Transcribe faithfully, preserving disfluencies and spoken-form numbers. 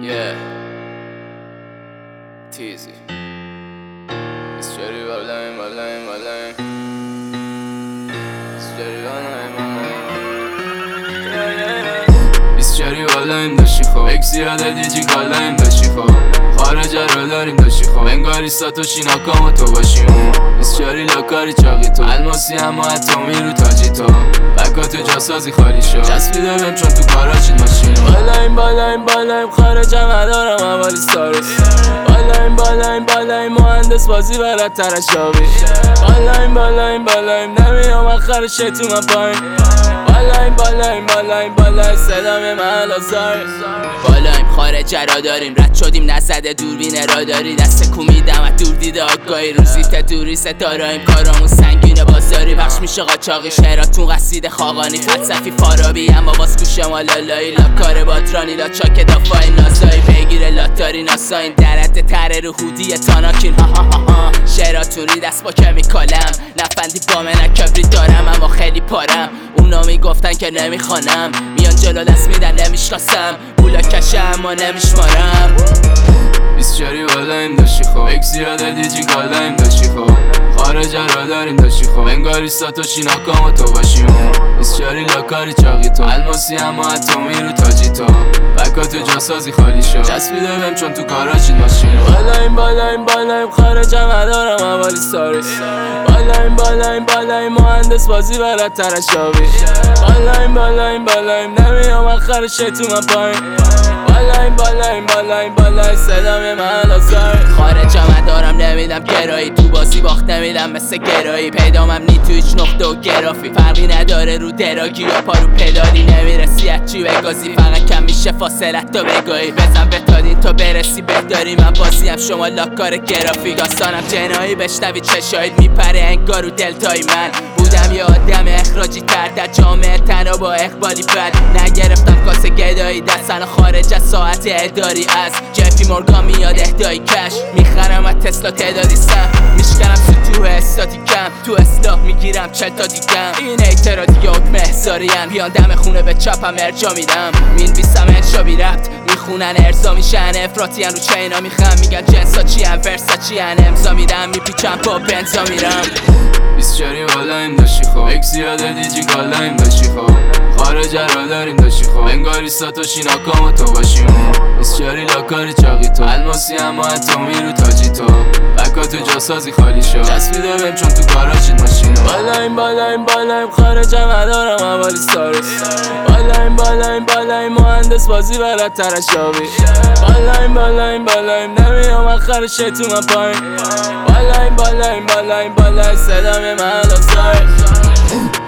Yeah, Teasy. It's Jerry Valheim, Valheim, Valheim. It's Jerry Valheim, Valheim. Yeah, yeah, yeah. It's Jerry Valheim داشتی خب اکسی یاده دیجی کالایم داشتی خب خارج رو داریم داشتی خب انگاری ساتوشی ناکام تو باشی اون بیسچاری لاکاری چاقی تو الماسی اما اتمی رو تاجی تو بکا تو جاسازی خالی شد چسبیده بهم چون تو کاراچید ماشین بالایم بالایم بالایم خارجم ندارم اولی ستارس بالایم بالایم بالایم مهندس بازی برد ترشابی بالایم بالایم بالایم نمیام اخرش تو من پایین بالایم بالایم بالایم بالایم صدام محل آزار بالایم خارج را داریم رد شدیم نزده دوربین را داری دست کومیدم و دور دیده آگاهی روزیت دوری ستاراییم کارامون سنگینه بازاری بخش میشه قاچاقی شهراتون قصید خاقانی فلسفی فارابی اما باز کوشه ما لالایی لاکار باترانی لا چاک دافای نازایی پیگیر لاتاری ناساین درد تره رو هودی تاناکین ها ها ها ها شهراتون ری دست با کمیکالم نفندی با من کبری دارم اما خیلی پارم اونا میگفتن که نمیخوانم میان جلو دست میدن نمیشناسم پولا کشه اما نمیشمارم بیسچاری بالایم داشتی خب اکسی یاده دیجی کالایم داشتی خب خارج رو داریم داشتی خب انگاری ساتوشی ناکام تو باشی اون بیسچاری لاکاری چاقی تو الماسی اما اتمی رو تاجی تو بکا تو جاسازی خالی شد چسبیده بهم چون تو کاراچید ماشین بالایم بالایم بالایم خارجم ندارم اولی ستارس بالایم بالایم بالایم مهندس بازی برد ترشابی بالایم بالایم بالایم نمیام اخرش تو من پایین بالایم بالایم بالایم بالایم صدام محل آزار خارجم ندارم نمیدم گرایی تو بازی باخت نمیدم مثل گرایی پیدامم نی تو هیچ نقطه و گرافی فرقی نداره رو دراگی یا پا رو پدالی نمیرسی از چی بگازی فقط کم میشه فاصلت تا بگاهی بزن بتادین تا برسی بهداری من بازیم شما لاکار گرافی داستانم جنایی بشنوی چشایید میپره انگار رو دلتای من بودم یه آدم اخراجی تر در جامعه تنها با اقبالی بد نگرفتم کاسه گدایی دستن خارج از ساعت اداری از جفی مورگان میاد اهدایی کش میخرم از تسلا تعدادی سم میشکنم سطوح استاتیکم تو اصلاح میگیرم چل تا دیگم این اعتراضی یا حکم احضاریم بیان دم خونه به چپم ارجا میدم مین بیسم انشا بی ربط میخونن ارزا میشن افراطی رو چینا میخم میگن جنسا چی هم ورسا چی هم امزا میرم میپیچم با بنزا میرم بیسچاری بالایم داشتی خب اکسی یاده دیجی کالایم داشتی خب خارج رو داریم داشتی خب انگاری ساتوشی ناکام تو باشی اون بیسچاری لاکاری چاقی تو الماسی اما اتمی رو تاجی تو بکا تو جاسازی خالی شد چسبیده بهم چون تو کاراچید ماشین بالایم بالایم بالایم خارجم ندارم اولی ستارس بالایم بالایم بالایم مهندس بازی برد ترشابی بالایم بالایم بالایم نمیام اخرش تو من پایین بالایم بالایم بالایم بالایم صدام محل آزار